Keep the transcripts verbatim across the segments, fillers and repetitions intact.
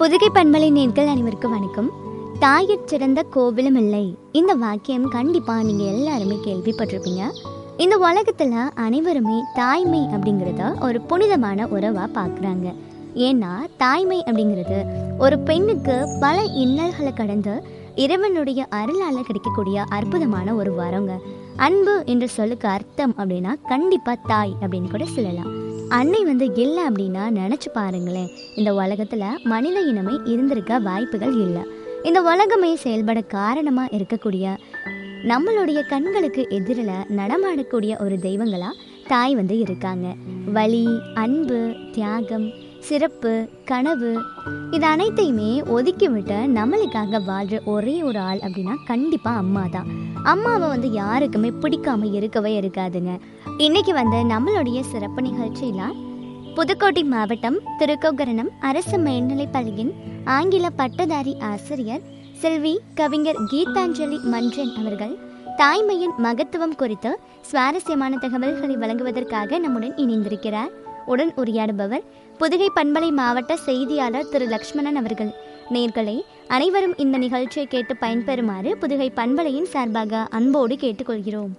புதுகை பண்பலை நேர்கள் அனைவருக்கும் வணக்கம். தாயிற் சிறந்த கோவிலும் இல்லை. இந்த வாக்கியம் கண்டிப்பாக நீங்கள் எல்லாருமே கேள்விப்பட்டிருப்பீங்க. இந்த உலகத்தில் அனைவருமே தாய்மை அப்படிங்கிறத ஒரு புனிதமான உறவாக பார்க்குறாங்க. ஏன்னா தாய்மை அப்படிங்கிறது ஒரு பெண்ணுக்கு பல இன்னல்களை கடந்து இறைவனுடைய அருளால் கிடைக்கக்கூடிய அற்புதமான ஒரு வரங்க. அன்பு என்ற சொல்லுக்கு அர்த்தம் அப்படின்னா கண்டிப்பாக தாய் அப்படின்னு கூட சொல்லலாம். அன்னை வந்து இல்லை அப்படின்னா நினச்சி பாருங்களேன், இந்த உலகத்தில் மனித இனமே இருந்திருக்க வாய்ப்புகள் இல்லை. இந்த உலகமே செயல்பட காரணமாக இருக்கக்கூடிய நம்மளுடைய கண்களுக்கு எதிரில் நடமாடக்கூடிய ஒரு தெய்வங்களாக தாய் வந்து இருக்காங்க. வலி, அன்பு, தியாகம், சிறப்பு, கனவு இது அனைத்தையுமே ஒதுக்கி விட்டு நம்மளுக்காக வாழ்கிற ஒரே ஒரு ஆள் அப்படின்னா கண்டிப்பாக அம்மா தான். அம்மாவை வந்து யாருக்குமே பிடிக்காம இருக்கவே இருக்காதுங்க. இன்னைக்கு வந்து நம்மளுடைய சிறப்பு நிகழ்ச்சியில் புதுக்கோட்டை மாவட்டம் திருக்கோகரணம் அரசு மேல்நிலைப் பள்ளியின் ஆங்கில பட்டதாரி ஆசிரியர் செல்வி கவிஞர் கீதாஞ்சலி மன்றன் அவர்கள் தாய்மையின் மகத்துவம் குறித்து சுவாரஸ்யமான தகவல்களை வழங்குவதற்காக நம்முடன் இணைந்திருக்கிறார். உடன் உரையாடுபவர் புதுகை பண்பலை மாவட்ட செய்தியாளர் திரு லக்ஷ்மணன் அவர்கள். நேயர்களே, அனைவரும் இந்த நிகழ்ச்சியை கேட்டு பயன்பெறுமாறு புதுகை பண்பலையின் சார்பாக அன்போடு கேட்டுக்கொள்கிறோம்.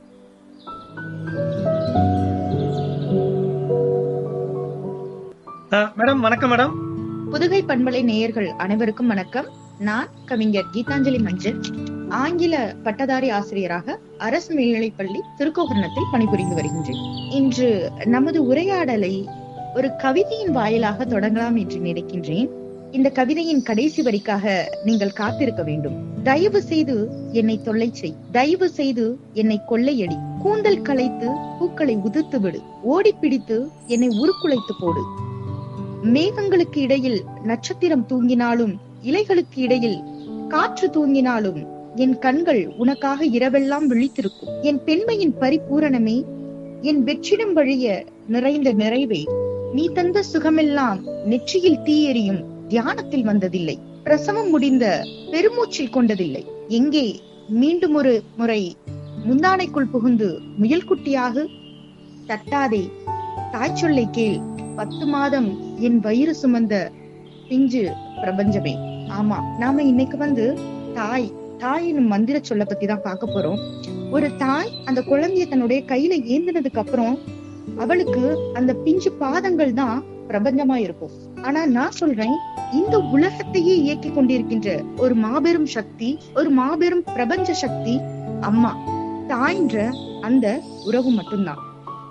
மேடம் வணக்கம். மேடம், புதுகை பண்பலை நேயர்கள் அனைவருக்கும் வணக்கம். நான் கவிஞர் கீதாஞ்சலி மஞ்சள், ஆங்கில பட்டதாரி ஆசிரியராக அரசு மேல்நிலைப்பள்ளி திருக்கோகரணத்தில் பணிபுரிந்து வருகின்றேன். இன்று நமது உரையாடலை ஒரு கவிதையின் வாயிலாக தொடங்கலாம் என்று நினைக்கின்றேன். இந்த கவிதையின் கடைசி வரிக்காக நீங்கள் காத்திருக்க வேண்டும். தயவு செய்து என்னை தொல்லை செய், தயவு செய்து என்னை கொள்ளையடி, கூந்தல் களைத்து பூக்களை உதிர்த்து விடு, ஓடி பிடித்து என்னை உருக்குலைத்து போடு. மேகங்களுக்கு இடையில் நட்சத்திரம் தூங்கினாலும், இலைகளுக்கு இடையில் காற்று தூங்கினாலும் என் கண்கள் உனக்காக இரவெல்லாம் விழித்திருக்கும். என் பெண்மையின் பரிபூரணமே, என் வெற்றிடம் வழிய நிறைந்த நிறைவே, நீ தந்த சுகமெல்லாம் நெற்றியில் தீயெறியும் தியானத்தில் வந்ததில்லை, பிரசவம் முடிந்த பெருமூச்சில் கொண்டதில்லை. எங்கே மீண்டும் ஒரு முறை முந்தானைக்குள் புகுந்து முயல்குட்டியாக தட்டாதே, தாய் சொல்லை கேள், பத்து மாதம் என் வயிறு சுமந்த பிஞ்சு பிரபஞ்சமே. ஆமா, நாம இன்னைக்கு வந்து தாய் தாயின் மந்திர சொல்ல பத்தி தான் பார்க்க போறோம். ஒரு தாய் அந்த குழந்தைய தன்னுடைய கையில ஏந்தினதுக்கு அப்புறம் அவளுக்கு அந்த பிஞ்சு பாதங்கள் தான் பிரபஞ்சமா இருக்கும். ஆனா நான் சொல்றேன், இந்த உலகத்தையே இயக்கி கொண்டிருக்கின்ற ஒரு மாபெரும் சக்தி, ஒரு மாபெரும் பிரபஞ்ச சக்தி அம்மா. தாய்ன்ற அந்த உறவு மட்டும்தான்.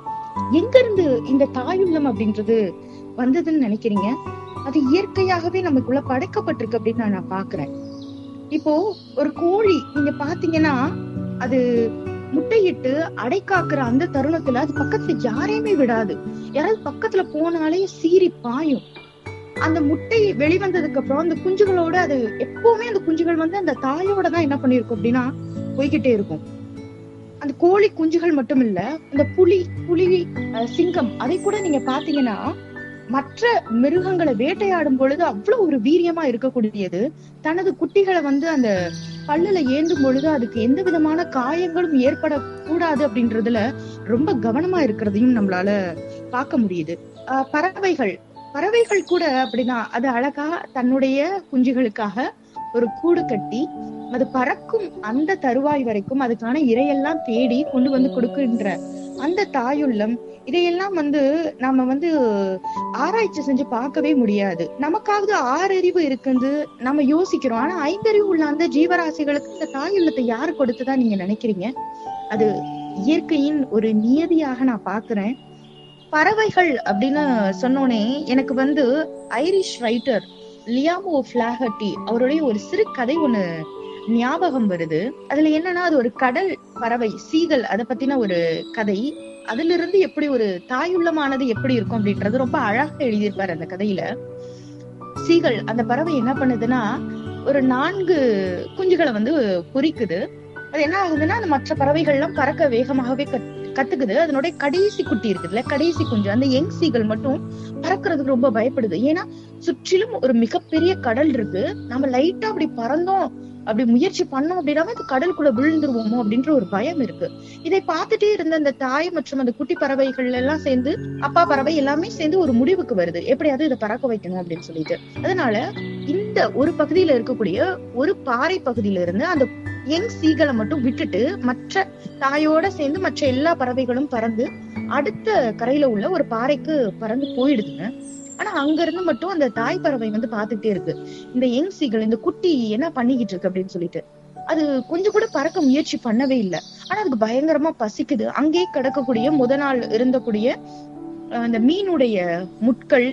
எங்க இருந்து இந்த தாயுள்ளம் அப்படின்றது வந்ததுன்னு நினைக்கிறீங்க? அது இயற்கையாகவே நமக்குள்ள படைக்கப்பட்டிருக்கு அப்படின்னு நான் பாக்குறேன். இப்போ ஒரு கோழி நீங்க பாத்தீங்கன்னா, அது முட்டையிட்டு அடை காக்குற அந்த தருணத்துல அது பக்கத்துல யாரையுமே விடாது. யாராவது பக்கத்துல போனாலே சீறி பாயும். அந்த முட்டை வெளிவந்ததுக்கு அப்புறம் அந்த குஞ்சுகளோட அது எப்பவுமே அந்த குஞ்சுகள் வந்து அந்த தாயோட தான் என்ன பண்ணிருக்கும் அப்படின்னா போய்கிட்டே இருக்கும். அந்த கோழி குஞ்சுகள் மட்டும் இல்ல, அந்த புலி புலி சிங்கம் அதை கூட நீங்க பாத்தீங்கன்னா மற்ற மிருகங்களை வேட்டையாடும் பொழுது அவ்வளவு ஒரு வீரியமா இருக்கக்கூடியது. தனது குட்டிகளை வந்து அந்த பல்லுல ஏந்தும் பொழுது அதுக்கு எந்த விதமான காயங்களும் ஏற்படக்கூடாது அப்படின்றதுல ரொம்ப கவனமா இருக்கிறதையும் நம்மளால பார்க்க முடியுது. ஆஹ் பறவைகள் பறவைகள் கூட அப்படிதான். அது அழகா தன்னுடைய குஞ்சுகளுக்காக ஒரு கூடு கட்டி அது பறக்கும் அந்த தருவாய் வரைக்கும் அதுக்கான இரையெல்லாம் தேடி கொண்டு வந்து கொடுக்கின்ற அந்த தாயுள்ளம், இதையெல்லாம் வந்து நாம வந்து ஆராய்ச்சி செஞ்சு பார்க்கவே முடியாது. நமக்காவது ஆறறிவு இருக்குது, நம்ம யோசிக்கிறோம். ஆனா ஐந்தறிவு உள்ள அந்த ஜீவராசிகளுக்கு இந்த தாயுள்ளத்தை யாரு கொடுத்துதான் நீங்க நினைக்கிறீங்க? அது இயற்கையின் ஒரு நியதியாக நான் பாக்குறேன். பறவைகள் அப்படின்னு சொன்னோனே எனக்கு வந்து ஐரிஷ் ரைட்டர் லியாமோ ஃபிளாஹர்ட்டி அவருடைய ஒரு சிறு கதை ஒண்ணு ஞாபகம் வருது. அதுல என்னன்னா, அது ஒரு கடல் பறவை சீகல், அதை பத்தின ஒரு கதை. அதுல இருந்து எப்படி ஒரு தாயுள்ளமானது எப்படி இருக்கும் அப்படின்றது ரொம்ப அழகா எழுதியிருப்பாரு அந்த கதையில. சீகல் அந்த பறவை என்ன பண்ணுதுன்னா, ஒரு நான்கு குஞ்சுகளை வந்து பொரிக்குது. அது என்ன ஆகுதுன்னா, அந்த மற்ற பறவைகள் எல்லாம் பறக்க வேகமாகவே கத்துக்குது. அதனுடைய கடைசி குட்டி இருக்குதுல்ல, கடைசி குஞ்சு, அந்த யங் சீகல் மட்டும் பறக்கிறதுக்கு ரொம்ப பயப்படுது. ஏன்னா சுற்றிலும் ஒரு மிகப்பெரிய கடல் இருக்கு. நம்ம லைட்டா அப்படி பறந்தோம், அப்படி முயற்சி பண்ணோம் அப்படின்னா அது கடலுக்குள்ள விழுந்துருவோமோ அப்படின்ற ஒரு பயம் இருக்கு. இதை பார்த்துட்டே இருந்த அந்த தாய் மற்றும் அந்த குட்டி பறவைகள் எல்லாம் சேர்ந்து, அப்பா பறவை எல்லாமே சேர்ந்து ஒரு முடிவுக்கு வருது, எப்படியாவது இதை பறக்க வைக்கணும் அப்படின்னு சொல்லிட்டு. அதனால இந்த இந்த ஒரு பகுதியில இருக்கக்கூடிய ஒரு பாறை பகுதியில இருந்து அந்த யங் சீகளை மட்டும் விட்டுட்டு மற்ற தாயோட சேர்ந்து மற்ற எல்லா பறவைகளும் பறந்து அடுத்த கரையில உள்ள ஒரு பாறைக்கு பறந்து போயிடுதுங்க. ஆனா அங்க இருந்து மட்டும் அந்த தாய் பறவை வந்து பாத்துக்கிட்டே இருக்கு இந்த யங் சீகள் இந்த குட்டி என்ன பண்ணிக்கிட்டு இருக்கு அப்படின்னு சொல்லிட்டு. அது கொஞ்சம் கூட பறக்க முயற்சி பண்ணவே இல்லை. ஆனா அதுக்கு பயங்கரமா பசிக்குது. அங்கேயே கிடக்கக்கூடிய முத நாள் இருந்தக்கூடிய அந்த மீனுடைய முட்கள்,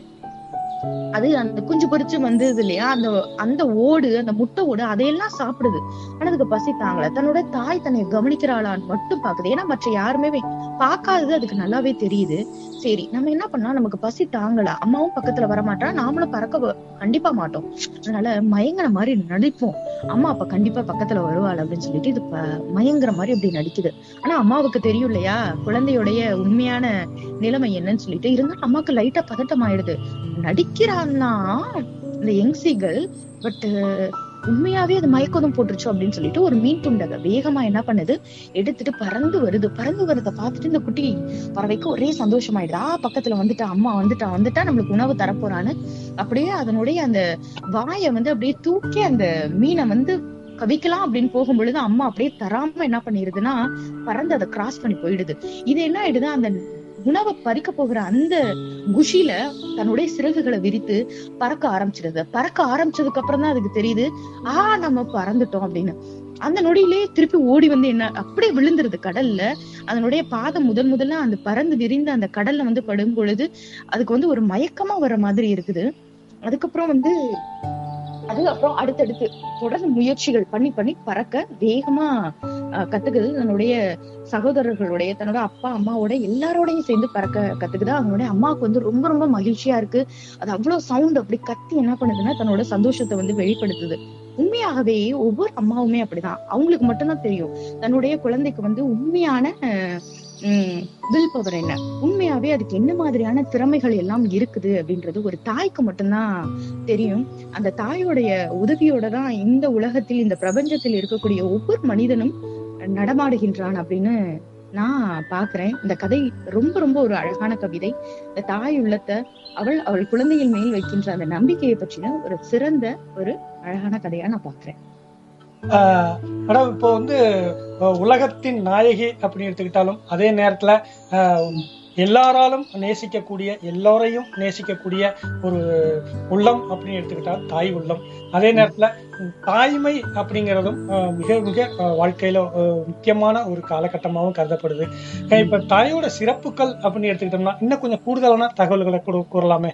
அது அந்த குஞ்சு பொறிச்சு வந்தது இல்லையா, அந்த அந்த ஓடு, அந்த முட்டை ஓடு, அதையெல்லாம் சாப்பிடுது. ஆனா அதுக்கு பசி தாங்கல. தன்னோட தாய் தன்னை கவனிக்கிறாளான்னு மட்டும் பாக்குது. ஏன்னா மற்ற யாருமே பாக்காதது அதுக்கு நல்லாவே தெரியுது. சரி நம்ம என்ன பண்ணா, நமக்கு பசி தாங்கல, அம்மாவும் பக்கத்துல வரமாட்டா, நாமளும் பறக்க கண்டிப்பா மாட்டோம், அதனால மயங்கிற மாதிரி நடிப்போம், அம்மா அப்ப கண்டிப்பா பக்கத்துல வருவாள் அப்படின்னு சொல்லிட்டு இது மயங்கிற மாதிரி அப்படி நடிக்குது. ஆனா அம்மாவுக்கு தெரியும் இல்லையா குழந்தையுடைய உண்மையான நிலைமை என்னன்னு சொல்லிட்டு. இருந்தாலும் அம்மாவுக்கு லைட்டா பதட்டம் ஆயிடுது. நடிக்கிறான்னா இந்த யங் சீகள், பட் உண்மையாவே அது மயக்கதும் போட்டுருச்சோ அப்படின்னு சொல்லிட்டு ஒரு மீன் துண்டக வேகமா என்ன பண்ணுது எடுத்துட்டு பறந்து வருது. பறந்து வரத பார்த்துட்டு இந்த குட்டி பறவைக்கு ஒரே சந்தோஷமாயிடுது. ஆ பக்கத்துல வந்துட்டா, அம்மா வந்துட்டா வந்துட்டா நம்மளுக்கு உணவு தரப்போறான்னு அப்படியே அதனுடைய அந்த வாயை வந்து அப்படியே தூக்கி அந்த மீனை வந்து கவிக்கலாம் அப்படின்னு போகும் பொழுது அம்மா அப்படியே தராம என்ன பண்ணிருதுன்னா பறந்து அதை கிராஸ் பண்ணி போயிடுது. இது என்ன ஆயிடுது, அந்த உணவை பறிக்க போகிற அந்த குஷில தன்னுடைய சிறகுகளை விரித்து பறக்க ஆரம்பிச்சிருது. பறக்க ஆரம்பிச்சதுக்கு அப்புறம் தான் அதுக்கு தெரியுது, ஆ நம்ம பறந்துட்டோம் அப்படின்னு. அந்த நொடியிலே திருப்பி ஓடி வந்து என்ன அப்படியே விழுந்துருது கடல்ல. அதனுடைய பாதம் முதல் முதல்ல அந்த பறந்து விரிந்து அந்த கடல்ல வந்து படும் பொழுது அதுக்கு வந்து ஒரு மயக்கமா வர மாதிரி இருக்குது. அதுக்கப்புறம் வந்து அது அப்புறம் அடுத்தடுத்து தொடர்ந்து முயற்சிகள் பண்ணி பண்ணி பறக்க வேகமா அஹ் கத்துக்குது. தன்னுடைய சகோதரர்களுடைய, தன்னோட அப்பா அம்மாவோட எல்லாரோடையும் சேர்ந்து பறக்க கத்துக்குது. அவங்களுடைய அம்மாவுக்கு வந்து ரொம்ப ரொம்ப மகிழ்ச்சியா இருக்கு. அது அவ்வளவு சவுண்ட் அப்படி கத்தி என்ன பண்ணுதுன்னா தன்னோட சந்தோஷத்தை வந்து வெளிப்படுத்துது. உண்மையாகவே ஒவ்வொரு அம்மாவுமே அப்படிதான். அவங்களுக்கு மட்டும்தான் தெரியும் தன்னுடைய குழந்தைக்கு வந்து உண்மையான உம் வில் பவர் என்ன, உண்மையாவே அதுக்கு என்ன மாதிரியான திறமைகள் எல்லாம் இருக்குது அப்படின்றது ஒரு தாய்க்கு மட்டும்தான் தெரியும். அந்த தாயோடைய உதவியோட தான் இந்த உலகத்தில் இந்த பிரபஞ்சத்தில் இருக்கக்கூடிய ஒவ்வொரு மனிதனும் நடமாடுகின்றான் அப்படின்னு நான் பாக்குறேன். இந்த கதை ரொம்ப ரொம்ப ஒரு அழகான கவிதை. இந்த தாய் உள்ளத்தை அவள் அவள் குழந்தையின் மேல் வைக்கின்ற அந்த நம்பிக்கையை பற்றின ஒரு சிறந்த ஒரு அழகான கதையா நான் பாக்குறேன். ஆஹ் மேடம், இப்போ வந்து உலகத்தின் நாயகி அப்படின்னு எடுத்துக்கிட்டாலும் அதே நேரத்துல ஆஹ் எல்லாராலும் நேசிக்கக்கூடிய, எல்லோரையும் நேசிக்கக்கூடிய ஒரு உள்ளம் அப்படின்னு எடுத்துக்கிட்டால் தாய் உள்ளம். அதே நேரத்துல தாய்மை அப்படிங்கிறதும் மிக மிக வாழ்க்கையில முக்கியமான ஒரு காலகட்டமாகவும் கருதப்படுது. இப்ப தாயோட சிறப்புகள் அப்படின்னு எடுத்துக்கிட்டோம்னா இன்னும் கொஞ்சம் கூடுதலான தகவல்களை கூறலாமே?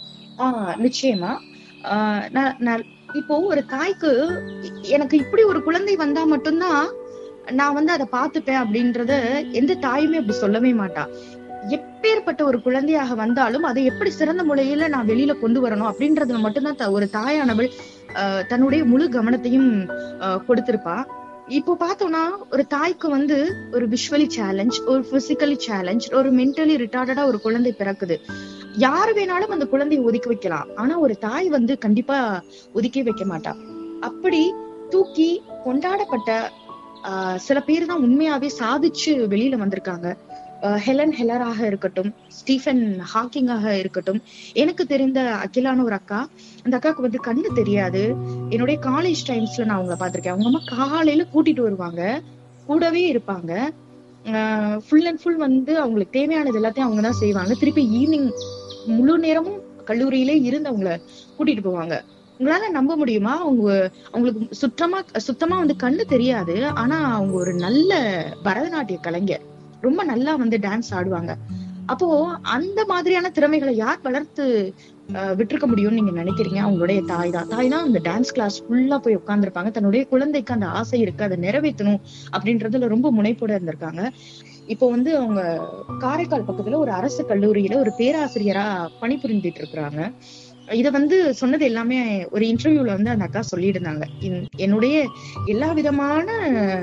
ஆஹ் நிச்சயமா. ஆஹ் நான் இப்போ ஒரு தாய்க்கு எனக்கு இப்படி ஒரு குழந்தை வந்தா மட்டும்தான் நான் வந்து அதை பாத்துப்பேன் அப்படின்றத எந்த தாயுமே அப்படி சொல்லவே மாட்டா. எப்பேற்பட்ட ஒரு குழந்தையாக வந்தாலும் அதை எப்படி சிறந்த முறையில நான் வெளியில கொண்டு வரணும் அப்படின்றதுல மட்டும்தான் ஒரு தாயானவள் அஹ் தன்னுடைய முழு கவனத்தையும் அஹ் கொடுத்திருப்பா. இப்போ பார்த்தோம்னா ஒரு தாய்க்கு வந்து ஒரு விஷுவலி சேலஞ்ச், ஒரு பிசிக்கலி சேலஞ்ச், ஒரு மென்டலி ரிட்டார்டடா ஒரு குழந்தை பிறக்குது. யாரு வேணாலும் அந்த குழந்தையை ஒதுக்கி வைக்கலாம். ஆனா ஒரு தாய் வந்து கண்டிப்பா ஒதுக்கி வைக்க மாட்டா. அப்படி தூக்கி கொண்டாடப்பட்ட ஆஹ் சில பேர் தான் உண்மையாவே சாதிச்சு வெளியில வந்திருக்காங்க. ஹெலன் ஹெல்லராக இருக்கட்டும், ஸ்டீஃபன் ஹாக்கிங்காக இருக்கட்டும். எனக்கு தெரிந்த அகிலான ஒரு அக்கா, அந்த அக்காவுக்கு வந்து கண்ணு தெரியாது. என்னுடைய காலேஜ் டைம்ஸ்ல நான் அவங்கள பாத்திருக்கேன். அவங்க அம்மா காலையில கூட்டிட்டு வருவாங்க, கூடவே இருப்பாங்க. ஆஹ் ஃபுல் அண்ட் ஃபுல் வந்து அவங்களுக்கு தேவையானது எல்லாத்தையும் அவங்கதான் செய்வாங்க. திருப்பி ஈவினிங் முழு நேரமும் கல்லூரியிலே இருந்து அவங்கள கூட்டிட்டு போவாங்க. உங்களால நம்ப முடியுமா? அவங்க அவங்களுக்கு சுத்தமா சுத்தமா வந்து கண்ணு தெரியாது. ஆனா அவங்க ஒரு நல்ல பரதநாட்டிய கலைஞர், ரொம்ப நல்லா வந்து டான்ஸ் ஆடுவாங்க. அப்போ அந்த மாதிரியான திறமைகளை யார் வளர்த்து அஹ் விட்டுருக்க முடியும்னு நீங்க நினைக்கிறீங்க? அவங்களுடைய தாய் தான். தாய் தான் அந்த டான்ஸ் கிளாஸ் ஃபுல்லா போய் உட்கார்ந்துருப்பாங்க. தன்னுடைய குழந்தைக்கு அந்த ஆசை இருக்கு, அதை நிறைவேற்றணும் அப்படின்றதுல ரொம்ப முனைப்போட இருந்திருக்காங்க. இப்போ வந்து அவங்க காரைக்கால் பக்கத்துல ஒரு அரசு கல்லூரியில ஒரு பேராசிரியரா பணிபுரிந்துட்டு இருக்கிறாங்க. இத வந்து சொன்னது எல்லாமே ஒரு இன்டர்வியூல வந்து அந்த அக்கா சொல்லிட்டு இருந்தாங்க. என்னுடைய எல்லா விதமான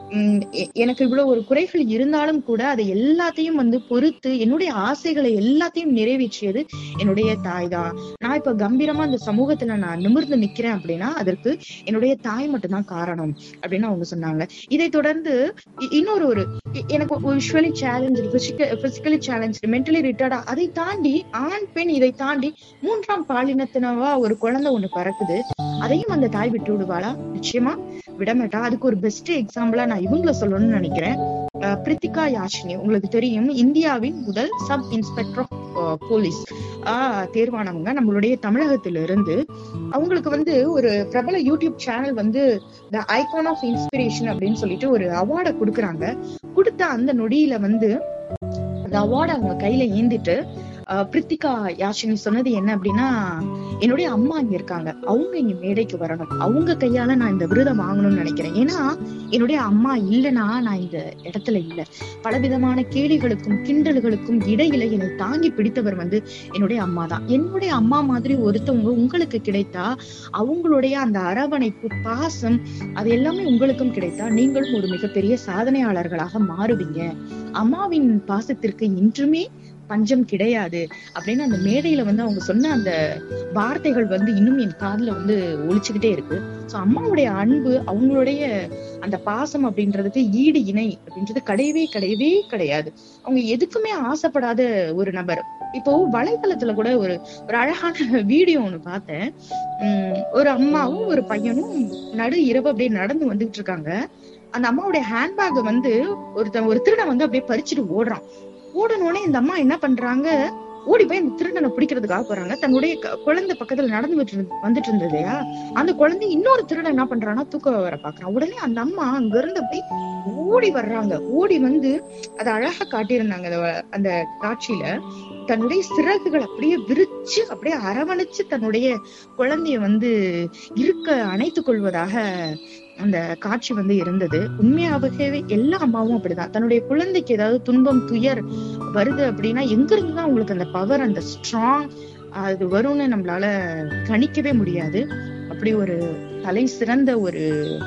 உம் எ- எனக்கு இவ்வளவு ஒரு குறைகள் இருந்தாலும் கூட அதை எல்லாத்தையும் வந்து பொறுத்து என்னுடைய ஆசைகளை எல்லாத்தையும் நிறைவேற்றியது என்னுடைய தாய் தான். நான் இப்ப கம்பீரமா இந்த சமூகத்துல நான் நிமிர்ந்து நிக்கிறேன் அப்படின்னா அதற்கு என்னுடைய தாய் மட்டும்தான் காரணம் அப்படின்னு அவங்க சொன்னாங்க. இதை தொடர்ந்து இ- இன்னொரு ஒரு எ- எனக்கு visually challenge, physically challenge, mentally ரிட்டார்டா, அதை தாண்டி ஆண் பெண் இதை தாண்டி மூன்றாம் பாலினத்தினவா ஒரு குழந்தை ஒண்ணு பறக்குது. அதையும் அந்த தாய் விட்டு விடுவாளா? நிச்சயமா விடமாட்டா. அதுக்கு ஒரு பெஸ்ட் எக்ஸாம்பிளா நான் இவங்கள சொல்லணும்னு நினைக்கிறேன். அஹ் பிரித்திகா யாஷினி, உங்களுக்கு தெரியும், இந்தியாவின் முதல் சப் இன்ஸ்பெக்டர் ஆஃப் போலீஸ் ஆஹ் தேர்வானவங்க நம்மளுடைய தமிழகத்தில இருந்து. அவங்களுக்கு வந்து ஒரு பிரபல யூடியூப் சேனல் வந்து த ஐகான் ஆஃப் இன்ஸ்பிரேஷன் அப்படின்னு சொல்லிட்டு ஒரு அவார்டை கொடுக்குறாங்க. கொடுத்த அந்த நொடியில வந்து அந்த அவார்டை அவங்க கையில ஏந்திட்டு அஹ் பிரித்திகா யாஷினி சொன்னது என்ன அப்படின்னா, என்னுடைய அம்மா இங்க இருக்காங்க, அவங்க இங்க மேடைக்கு வரணும், அவங்க கையால நான் இந்த விருதை வாங்கணும்னு நினைக்கிறேன். ஏன்னா என்னுடைய அம்மா இல்லைன்னா நான் இந்த இடத்துல இல்ல. பலவிதமான கேலிகளுக்கும் கிண்டல்களுக்கும் இடையில என்னை தாங்கி பிடித்தவர் வந்து என்னுடைய அம்மா தான். என்னுடைய அம்மா மாதிரி ஒருத்தவங்க உங்களுக்கு கிடைத்தா அவங்களுடைய அந்த அரவணைப்பு, பாசம், அது எல்லாமே உங்களுக்கும் கிடைத்தா நீங்களும் ஒரு மிகப்பெரிய சாதனையாளர்களாக மாறுவீங்க. அம்மாவின் பாசத்திற்கு இன்றுமே பஞ்சம் கிடையாது அப்படின்னு அந்த மேடையில வந்து அவங்க சொன்ன அந்த வார்த்தைகள் வந்து இன்னும் என் காதுல வந்து ஒலிச்சுக்கிட்டே இருக்கு. சோ அம்மாவுடைய அன்பு, அவங்களுடைய அந்த பாசம் அப்படின்றதுக்கு ஈடு இணை அப்படின்றது கிடையவே கிடையவே கிடையாது. அவங்க எதுக்குமே ஆசைப்படாத ஒரு நபர். இப்போ வலைத்தளத்துல கூட ஒரு ஒரு அழகான வீடியோ ஒண்ணு பார்த்தேன். உம் ஒரு அம்மாவும் ஒரு பையனும் நடு இரவு அப்படியே நடந்து வந்துட்டு இருக்காங்க. அந்த அம்மாவுடைய ஹேண்ட்பேக் வந்து ஒருத்தன் ஒரு திருடன் வந்து அப்படியே பறிச்சுட்டு ஓடுறான். ஓடனோடனே இந்த அம்மா என்ன பண்றாங்க, ஓடி போய் அந்த திருடனை பிடிக்கிறதுக்காக போறாங்க. தன்னுடைய க- குழந்தை பக்கத்துல நடந்து விட்டு வந்துட்டு இருந்ததையா அந்த குழந்தை இன்னொரு திருடன் என்ன பண்றான்னா தூக்க வர பாக்குறான். உடனே அந்த அம்மா அங்க இருந்து அப்படியே ஓடி வர்றாங்க. ஓடி வந்து அதை அழகா காட்டியிருந்தாங்க அந்த வ- அந்த காட்சியில. தன்னுடைய சிறகுகள் அப்படியே விரிச்சு அப்படியே அரவணைச்சு தன்னுடைய குழந்தைய வந்து இருக்க அணைத்துக் கொள்வதாக அந்த காட்சி வந்து இருந்தது. உண்மையாகவே எல்லா அம்மாவும் அப்படிதான். தன்னுடைய குழந்தைக்கு ஏதாவது துன்பம் துயர் வருது அப்படின்னா எங்க இருந்துதான் உங்களுக்கு அந்த பவர், அந்த ஸ்ட்ராங் அது வரும்னு நம்மளால கணிக்கவே முடியாது. அப்படி ஒரு தலை சிறந்த ஒரு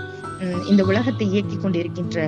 உம் இந்த உலகத்தை இயக்கி கொண்டிருக்கின்ற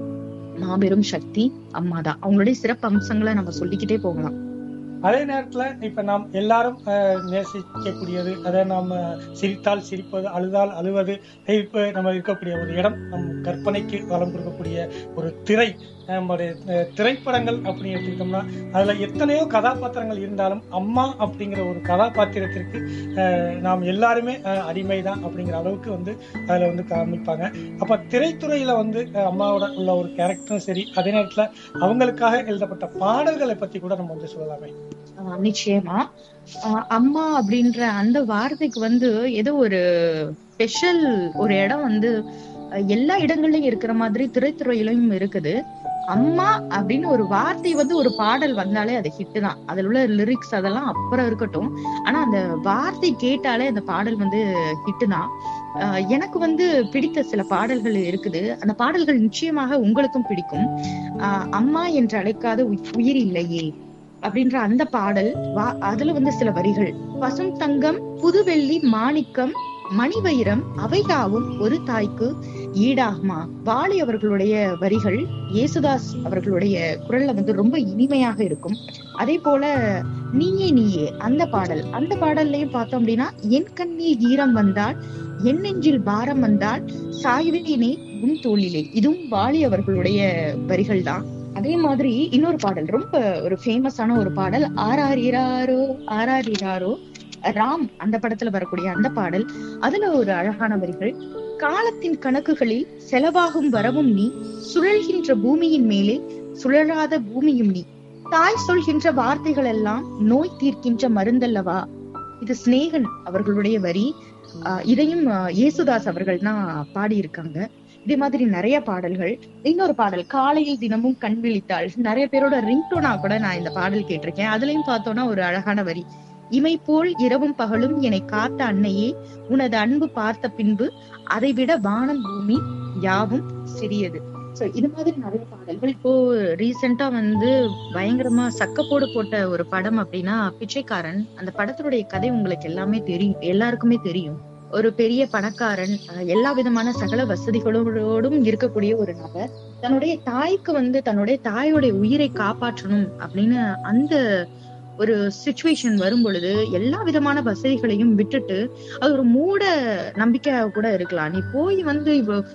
மாபெரும் சக்தி அம்மாதான். அவங்களுடைய சிறப்பு அம்சங்களை நம்ம சொல்லிக்கிட்டே போகலாம். அதே நேரத்துல இப்ப நாம் எல்லாரும் அஹ், நேசிக்கக்கூடியது, அதை நாம் சிரித்தால் சிரிப்பது, அழுதால் அழுவது, இப்ப நம்ம இருக்கக்கூடிய ஒரு இடம், நம் கற்பனைக்கு வளம் கொடுக்கக்கூடிய ஒரு திரை, நம்முடைய அஹ், திரைப்படங்கள் அப்படின்னு எடுத்துக்கிட்டோம்னா அதுல எத்தனையோ கதாபாத்திரங்கள் இருந்தாலும் அம்மா அப்படிங்கிற ஒரு கதாபாத்திரத்திற்கு அஹ், நாம் எல்லாருமே அஹ், அடிமைதான் அப்படிங்கிற அளவுக்கு வந்து அதுல வந்து காமிப்பாங்க. அப்ப திரைத்துறையில வந்து அஹ், அம்மாவோட உள்ள ஒரு கேரக்டரும் சரி, அதே நேரத்துல அவங்களுக்காக எழுதப்பட்ட பாடல்களை பத்தி கூட நம்ம வந்து சொல்லலாமே. ஆஹ் நிச்சயமா. ஆஹ் அம்மா அப்படின்ற அந்த வார்த்தைக்கு வந்து ஏதோ ஒரு ஸ்பெஷல் ஒரு இடம் வந்து அஹ் எல்லா இடங்கள்லயும் இருக்கிற மாதிரி திரைத்துறையிலும் இருக்குது. அம்மா அப்படின்னு ஒரு வார்த்தை வந்து ஒரு பாடல் வந்தாலே அது ஹிட் தான். அதுல உள்ள லிரிக்ஸ் அதெல்லாம் அப்புறம் இருக்கட்டும், ஆனா அந்த வார்த்தை கேட்டாலே அந்த பாடல் வந்து ஹிட் தான். ஆஹ் எனக்கு வந்து பிடித்த சில பாடல்கள் இருக்குது. அந்த பாடல்கள் நிச்சயமாக உங்களுக்கும் பிடிக்கும். ஆஹ் அம்மா என்று அழைக்காத உய்- உயிர் இல்லையே அப்படின்ற அந்த பாடல் வா அதுல வந்து சில வரிகள், பசும் தங்கம் புதுவெள்ளி மாணிக்கம் மணிவைரம் அவையாவும் ஒரு தாய்க்கு ஈடாகுமா. வாலி அவர்களுடைய வரிகள் இயேசுதாஸ் அவர்களுடைய குரல்ல வந்து ரொம்ப இனிமையாக இருக்கும். அதே போல நீயே நீயே அந்த பாடல், அந்த பாடல்லையும் பார்த்தோம் அப்படின்னா, என் கண்ணில் ஈரம் வந்தால் என் நெஞ்சில் பாரம் வந்தால் சாய்வேனே உன் தோளிலே, இதுவும் வாலி அவர்களுடைய வரிகள் தான். அதே மாதிரி இன்னொரு பாடல், ரொம்ப ஒரு ஃபேமஸான ஒரு பாடல், ஆராரிராரோ ஆராரிராரோ ராம் அந்த படத்துல வரக்கூடிய அந்த பாடல். அதுல ஒரு அழகான வரிகள், காலத்தின் கணக்குகளில் செலவாகும் வரவும் நீ, சுழல்கின்ற பூமியின் மேலே சுழலாத பூமியும் நீ, தாய் சொல்கின்ற வார்த்தைகள் எல்லாம் நோய் தீர்க்கின்ற மருந்தல்லவா. இது சிநேகன் அவர்களுடைய வரி. ஆஹ் இதையும் ஆஹ் இயேசுதாஸ் அவர்கள் தான் பாடியிருக்காங்க. இதே மாதிரி நிறைய பாடல்கள். இன்னொரு பாடல், காலையில் தினமும் கண் விழித்தாள், நிறைய பேரோட ரிங்டோனா கூட நான் இந்த பாடல் கேட்டிருக்கேன். அதுலயும் பார்த்தோம்னா ஒரு அழகான வரி, இமை போல் இரவும் பகலும் என்னை காத்த அன்னையே, உனது அன்பு பார்த்த பின்பு அதை விட வானம் பூமி யாவும் சிறியது. சோ இது மாதிரி நிறைய பாடல்கள். இப்போ ரீசெண்டா வந்து பயங்கரமா சக்கப்போடு போட்ட ஒரு படம் அப்படின்னா பிச்சைக்காரன். அந்த படத்தினுடைய கதை உங்களுக்கு எல்லாமே தெரியும், எல்லாருக்குமே தெரியும். ஒரு பெரிய பணக்காரன், எல்லா விதமான சகல வசதிகளோடும் இருக்கக்கூடிய ஒரு நபர் தன்னுடைய தாய்க்கு வந்து தன்னுடைய தாயோடைய உயிரை காப்பாற்றணும் அப்படின்னு அந்த ஒரு சிச்சுவேஷன் வரும் பொழுது எல்லா விதமான வசதிகளையும் விட்டுட்டு, அது ஒரு மூட நம்பிக்கையா கூட இருக்கலாம். நீ போய் வந்து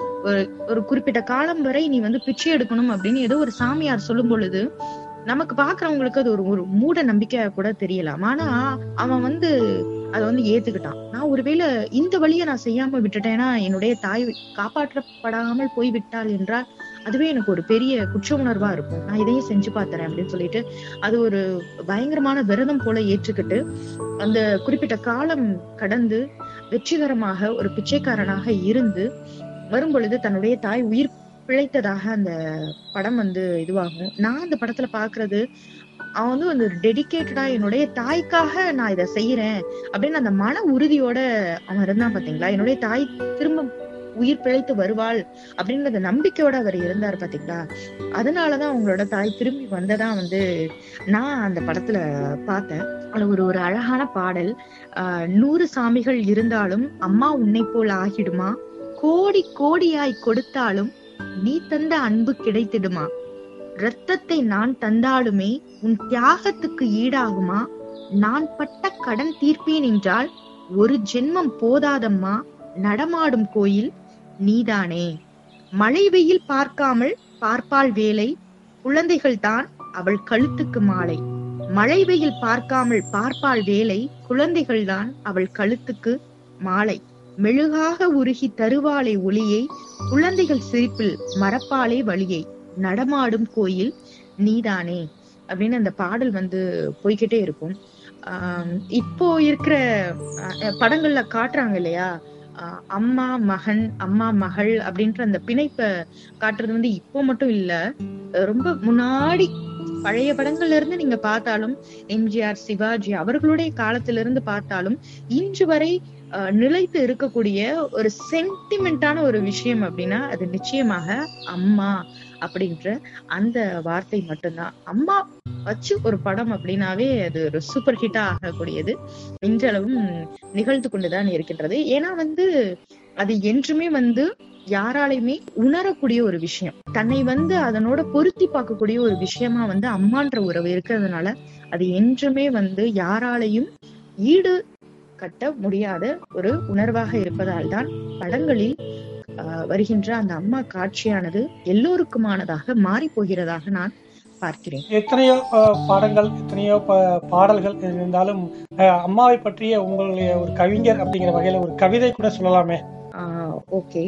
ஒரு குறிப்பிட்ட காலம் வரை நீ வந்து பிச்சை எடுக்கணும் அப்படின்னு ஏதோ ஒரு சாமியார் சொல்லும் பொழுது நமக்கு பாக்குறவங்களுக்கு அது ஒரு ஒரு மூட நம்பிக்கையா கூட தெரியலாம். ஆனா அவன் வந்து அதை வந்து ஏத்துக்கிட்டான். நான் ஒருவேளை இந்த வழியை நான் செய்யாம விட்டுட்டேன்னா என்னுடைய தாய் காப்பாற்றப்படாமல் போய்விட்டாள் என்றால் அதுவே எனக்கு ஒரு பெரிய குற்ற உணர்வா இருக்கும். நான் இதையும் செஞ்சு பாத்துறேன் அப்படின்னு சொல்லிட்டு அது ஒரு பயங்கரமான விரதம் போல ஏற்றுக்கிட்டு அந்த குறிப்பிட்ட காலம் கடந்து வெற்றிகரமாக ஒரு பிச்சைக்காரனாக இருந்து வரும் பொழுது தன்னுடைய தாய் உயிர் பிழைத்ததாக அந்த படம் வந்து இதுவாகும். நான் அந்த படத்துல பாக்குறது அவன் வந்து ஒரு டெடிகேட்டடா என்னுடைய தாய்க்காக நான் இதை செய்யறேன் அப்படின்னு அந்த மன உறுதியோட அவன் இருந்தான் பாத்தீங்களா. என்னுடைய தாய் திரும்ப உயிர் பிழைத்து வருவாள் அப்படின்ற அந்த நம்பிக்கையோட அவர் இருந்தார் பாத்தீங்களா. அதனாலதான் அவங்களோட தாய் திரும்பி வந்ததா வந்து நான் அந்த படத்துல பார்த்தேன். அதுல ஒரு ஒரு அழகான பாடல், ஆஹ் நூறு சாமிகள் இருந்தாலும் அம்மா உன்னை போல் ஆகிடுமா, கோடி கோடியாய் கொடுத்தாலும் நீ தந்த அன்பு கிடைத்திடுமா, ரத்தத்தை நான் தந்தாலுமே உன் தியாகத்துக்கு ஈடாகுமா, நான் பட்ட கடன் தீர்ப்பேன் என்றால் ஒரு ஜென்மம் போதாதம்மா, நடமாடும் கோயில் நீதானே, மழை வெயில் பார்க்காமல் பார்ப்பாள் வேலை, குழந்தைகள் தான் அவள் கழுத்துக்கு மாலை, மழை வெயில் பார்க்காமல் பார்ப்பாள் வேலை, குழந்தைகள் தான் அவள் கழுத்துக்கு மாலை, மெழுகாக உருகி தருவாளை ஒளியை, குழந்தைகள் சிரிப்பில் மறப்பாளே வழியை, நடமாடும் கோயில் நீதானே அப்படின்னு அந்த பாடல் வந்து போய்கிட்டே இருக்கும். ஆஹ் இப்போ இருக்கிற படங்கள்ல காட்டுறாங்க இல்லையா, ஆஹ் அம்மா மகன் அம்மா மகள் அப்படின்ற அந்த பிணைப்பை காட்டுறது வந்து இப்போ மட்டும் இல்ல, ரொம்ப முன்னாடி பழைய படங்கள்ல இருந்து நீங்க பார்த்தாலும், எம்ஜிஆர் சிவாஜி அவர்களுடைய காலத்துல இருந்து பார்த்தாலும் இன்று வரை அஹ் நிலைத்து இருக்கக்கூடிய ஒரு சென்டிமெண்டான ஒரு விஷயம் அப்படின்னா அது நிச்சயமாக அம்மா அப்படின்ற அந்த வார்த்தை மட்டும்தான். அம்மா வச்சு ஒரு படம் அப்படின்னாவே அது ஒரு சூப்பர் ஹிட்டா ஆகக்கூடியது இன்றளவும் நிகழ்ந்து கொண்டுதான் இருக்கின்றது. ஏன்னா வந்து அது என்றுமே வந்து யாராலையுமே உணரக்கூடிய ஒரு விஷயம், தன்னை வந்து அதனோட பொருத்தி பார்க்கக்கூடிய ஒரு விஷயமா வந்து அம்மான்ற உறவு இருக்கிறதுனால அது என்றுமே வந்து யாராலையும் ஈடு கட்ட முடியாத ஒரு உணர்வாக இருப்பதால் தான் படங்களில் ஆஹ் வருகின்ற அந்த அம்மா காட்சியானது எல்லோருக்குமானதாக மாறி போகிறதாக நான் பார்க்கிறேன். எத்தனையோ பாடங்கள் எத்தனையோ பாடல்கள் இருந்தாலும் அம்மாவை பற்றிய உங்களுடைய ஒரு கவிஞர் அப்படிங்கிற வகையில ஒரு கவிதை கூட சொல்லலாமே. ஆஹ் ஓகே,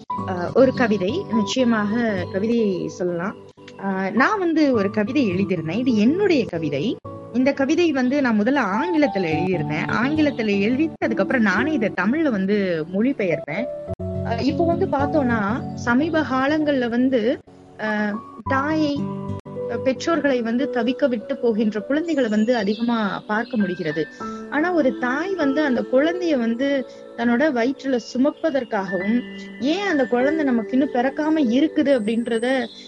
ஒரு கவிதை நிச்சயமாக கவிதையை சொல்லலாம். ஆஹ் நான் வந்து ஒரு கவிதை எழுதியிருந்தேன். இது என்னுடைய கவிதை. இந்த கவிதை வந்து நான் முதல்ல ஆங்கிலத்துல எழுதியிருந்தேன். ஆங்கிலத்துல எழுதிட்டு அதுக்கப்புறம் நானே இதை தமிழ்ல வந்து மொழிபெயர்ப்பேன். இப்போ வந்து பார்த்தோம்னா சமீப காலங்கள்ல வந்து அஹ் தாயை பெற்றோர்களை வந்து தவிக்க விட்டு போகின்ற குழந்தைகளை வந்து அதிகமா பார்க்க முடிகிறது. ஆனா ஒரு தாய் வந்து அந்த குழந்தைய வந்து தன்னோட வயிற்றுல சுமப்பதற்காகவும், ஏன் அந்த குழந்தை நமக்கு இன்னும் பிறக்காம இருக்குது அப்படின்றத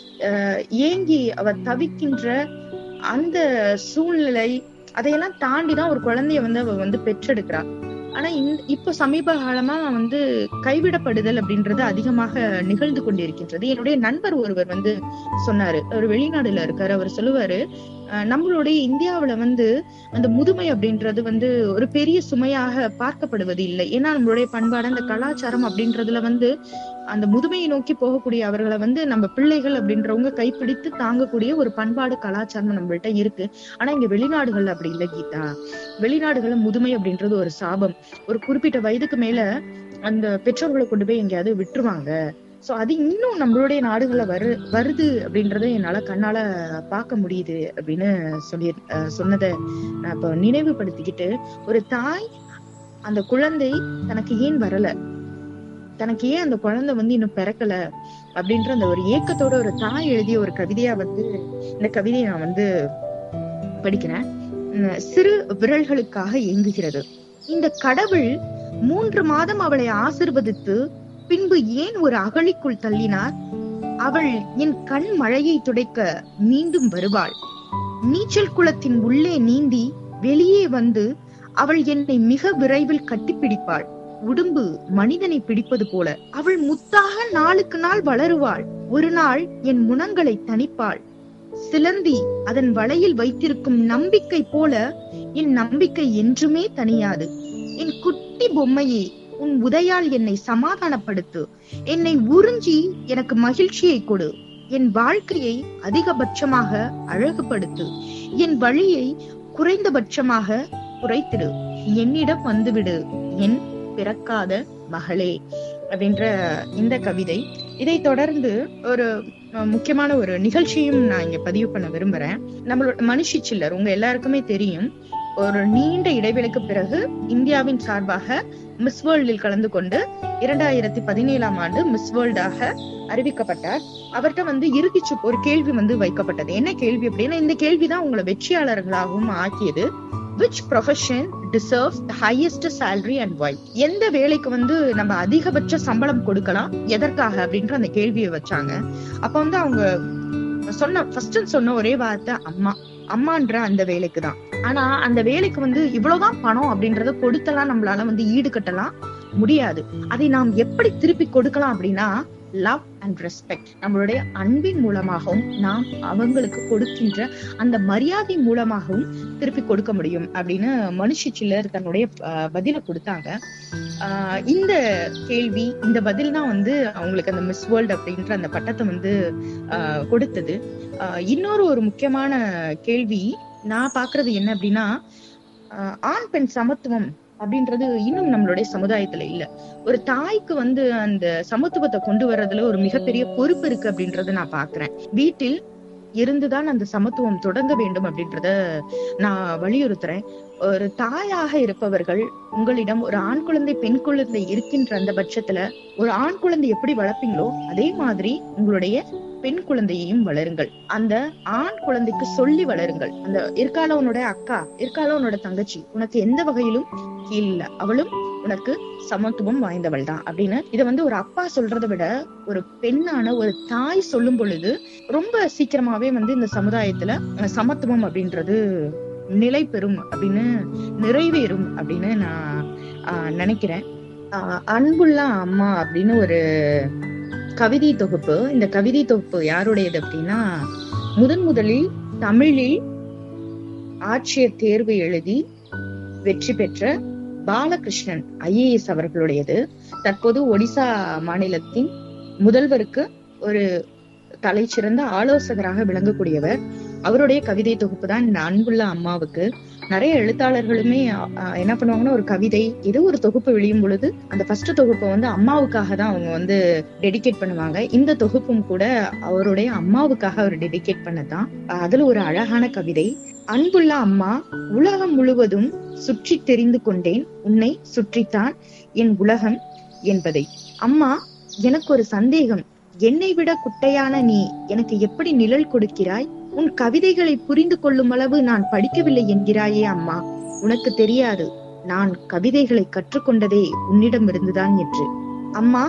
அஹ் ஏங்கி அவ தவிக்கின்ற அந்த சூழ்நிலை, அதையெல்லாம் தாண்டிதான் ஒரு குழந்தைய வந்து அவ வந்து பெற்றெடுக்கிறா. ஆனா இந்த இப்போ சமீப காலமா வந்து கைவிடப்படுதல் அப்படின்றது அதிகமாக நிகழ்ந்து கொண்டிருக்கின்றது. என்னுடைய நண்பர் ஒருவர் வந்து சொன்னாரு, அவர் வெளிநாடுல இருக்காரு. அவர் சொல்லுவாரு, நம்மளுடைய இந்தியாவுல வந்து அந்த முதுமை அப்படின்றது வந்து ஒரு பெரிய சுமையாக பார்க்கப்படுவது இல்லை. ஏன்னா நம்மளுடைய பண்பாடு அந்த கலாச்சாரம் அப்படின்றதுல வந்து அந்த முதுமையை நோக்கி போகக்கூடிய அவர்களை வந்து நம்ம பிள்ளைகள் அப்படின்றவங்க கைப்பிடித்து தாங்கக்கூடிய ஒரு பண்பாடு கலாச்சாரம் நம்மள்ட்ட இருக்கு. ஆனா இங்க வெளிநாடுகள் அப்படி இல்லை கீதா. வெளிநாடுகள்ல முதுமை அப்படின்றது ஒரு சாபம். ஒரு குறிப்பிட்ட வயதுக்கு மேல அந்த பெற்றோர்களை கொண்டு போய் எங்கேயாவது விட்டுருவாங்க. சோ அது இன்னும் நம்மளுடைய நாடுகள்ல வரு வருது அப்படின்றத என்னால கண்ணால பார்க்க முடியுது அப்படின்னு சொல்லி சொன்னதை நான் இப்ப நினைவுபடுத்திக்கிட்டு, ஒரு தாய் அந்த குழந்தை தனக்கு ஏன் வரல, தனக்கு ஏன் அந்த குழந்தை வந்து இன்னும் பிறக்கல அப்படின்ற அந்த ஒரு ஏக்கத்தோட ஒரு தாய் எழுதிய ஒரு கவிதையா வந்து இந்த கவிதையை நான் வந்து படிக்கிறேன். சிறு விரல்களுக்காக ஏங்குகிறது. இந்த கடவுள் மூன்று மாதம் அவளை ஆசிர்வதித்து பின்பு ஏன் ஒரு அகழிக்குள் தள்ளினார்? அவள் என் கண் மழையை துடைக்க மீண்டும் வருவாள். நீச்சல் குளத்தின் உள்ளே நீந்தி வெளியே வந்து அவள் என்னை மிக விரைவில் கட்டிப்பிடிப்பாள். உடும்பு மனிதனை பிடிப்பது போல அவள் முத்தாக நாளுக்கு நாள் வளருவாள். ஒரு நாள் என் முனங்களை தணிப்பாள். சிலந்தி அதன் வலையில் வைத்திருக்கும் நம்பிக்கை போல என் நம்பிக்கை என்றுமே தனியாது. என் குட்டி பொம்மையே, உன் உதையால் என்னை சமாதானப்படுத்து. என்னை உறிஞ்சி எனக்கு மகிழ்ச்சியை கொடு. என் வாழ்க்கையை அதிகபட்சமாக அழகுபடுத்து. என் வழியை குறைந்தபட்சமாக குறைத்திடு. என்னிடம் வந்துவிடு என் பிறக்காத மகளே அப்படின்ற இந்த கவிதை. இதை தொடர்ந்து ஒரு முக்கியமான ஒரு நிகழ்ச்சியும் நான் இங்க பதிவு பண்ண விரும்புறேன். நம்மளோட மனுஷி சில்லர் உங்க எல்லாருக்குமே தெரியும். ஒரு நீண்ட இடைவெளிக்கு பிறகு இந்தியாவின் சார்பாக மிஸ் வேர்ல்டில் கலந்து கொண்டு இரண்டாயிரத்தி பதினேழாம் ஆண்டு மிஸ் வேர்ல்டாக அறிவிக்கப்பட்டார். அவர்கிட்ட வந்து இறுதி சுற்று ஒரு கேள்வி வந்து வைக்கப்பட்டது. என்ன கேள்வி அப்படின்னா, இந்த கேள்விதான் உங்களை வெற்றியாளர்களாகவும் ஆக்கியது. Which profession deserves the highest salary and why? எந்த வேலைக்கு வந்து நம்ம அதிகபட்ச சம்பளம் கொடுக்கலாம், எதற்காக அப்படின்ற அந்த கேள்வியை வச்சாங்க. அப்ப வந்து அவங்க சொன்ன ஃபர்ஸ்ட் சொன்ன ஒரே வார்த்தை அம்மா. அம்மான்ற அந்த வேலைக்கு தான். ஆனா அந்த வேலைக்கு வந்து இவ்வளவுதான் பணம் அப்படின்றத கொடுத்தலாம் நம்மளால வந்து ஈடுகட்டலாம் முடியாது. அதை நாம் எப்படி திருப்பி கொடுக்கலாம் அப்படின்னா, லவ் அண்ட் ரெஸ்பெக்ட், நம்மளுடைய அன்பின் மூலமாகவும் நாம் அவங்களுக்கு கொடுக்கின்ற அந்த மரியாதை மூலமாகவும் திருப்பி கொடுக்க முடியும் அப்படின்னு மனுஷி சில்லர் தன்னுடைய பதில கொடுத்தாங்க. ஆஹ் இந்த கேள்வி, இந்த பதில் தான் வந்து அவங்களுக்கு அந்த மிஸ் வேர்ல்ட் அப்படின்ற அந்த பட்டத்தை வந்து ஆஹ் கொடுத்தது. ஆஹ் இன்னொரு ஒரு முக்கியமான கேள்வி நான் பாக்குறது என்ன அப்படின்னா, ஆண் பெண் சமத்துவம் அப்படின்றது இன்னும் நம்மளுடைய சமுதாயத்துல இல்ல. ஒரு தாய்க்கு வந்து அந்த சமத்துவத்தை கொண்டு வர்றதுல ஒரு மிகப்பெரிய பொறுப்பு இருக்கு அப்படின்றத நான் பாக்குறேன். வீட்டில் இருந்துதான் அந்த சமத்துவம் தொடங்க வேண்டும் அப்படின்றத நான் வலியுறுத்துறேன். ஒரு தாயாக இருப்பவர்கள் உங்களிடம் ஒரு ஆண் குழந்தை பெண் குழந்தை இருக்கின்ற அந்த பட்சத்துல ஒரு ஆண் குழந்தை எப்படி வளர்ப்பீங்களோ அதே மாதிரி உங்களுடைய பெண் குழந்தையையும் வளருங்கள். அந்த ஆண் குழந்தைக்கு சொல்லி வளருங்கள். அந்த இருக்கால உன்னோட அக்கா, இருக்கால உன்னோட தங்கச்சி உனக்கு எந்த வகையிலும் கீழ் இல்ல, அவளும் உனக்கு சமத்துவம் வாய்ந்தவள் தான் அப்படின்னு. இதை வந்து ஒரு அப்பா சொல்றதை விட ஒரு பெண்ணான ஒரு தாய் சொல்லும் பொழுது ரொம்ப சீக்கிரமாவே வந்து இந்த சமுதாயத்துல சமத்துவம் அப்படின்றது நிலை பெறும் அப்படின்னு, நிறைவேறும் அப்படின்னு நான் ஆஹ் நினைக்கிறேன். ஆஹ் அன்புள்ள அம்மா அப்படின்னு ஒரு கவிதை தொகுப்பு. இந்த கவிதை தொகுப்பு யாருடையது அப்படின்னா, முதன் முதலில் தமிழில் ஆட்சியர் தேர்வு எழுதி வெற்றி பெற்ற பாலகிருஷ்ணன் ஐஏஎஸ் அவர்களுடையது. தற்போது ஒடிசா மாநிலத்தின் முதல்வருக்கு ஒரு தலை சிறந்த ஆலோசகராக விளங்கக்கூடியவர். அவருடைய கவிதை தொகுப்பு தான் இந்த அன்புள்ள அம்மாவுக்கு. நிறைய எழுத்தாளர்களுமே என்ன பண்ணுவாங்கன்னா, ஒரு கவிதை ஏதோ ஒரு தொகுப்பு வெளியும் பொழுது அந்த ஃபர்ஸ்ட் தொகுப்பை வந்து அம்மாவுக்காக தான் அவங்க வந்து டெடிகேட் பண்ணுவாங்க. இந்த தொகுப்பும் கூட அவருடைய அம்மாவுக்காக அவர் டெடிகேட் பண்ணதான். அதுல ஒரு அழகான கவிதை. அன்புள்ள அம்மா, உலகம் முழுவதும் சுற்றி தெரிந்து கொண்டேன், உன்னை சுற்றித்தான் என் உலகம் என்பதை. அம்மா, எனக்கு ஒரு சந்தேகம். என்னை விட குட்டையான நீ எனக்கு எப்படி நிழல் கொடுக்கிறாய்? உன் கவிதைகளை புரிந்து கொள்ளும் அளவு நான் படிக்கவில்லை என்கிறாயே அம்மா. உனக்கு தெரியாது, நான் கவிதைகளை கற்றுக்கொண்டதே உன்னிடம் இருந்துதான் என்று. அம்மா,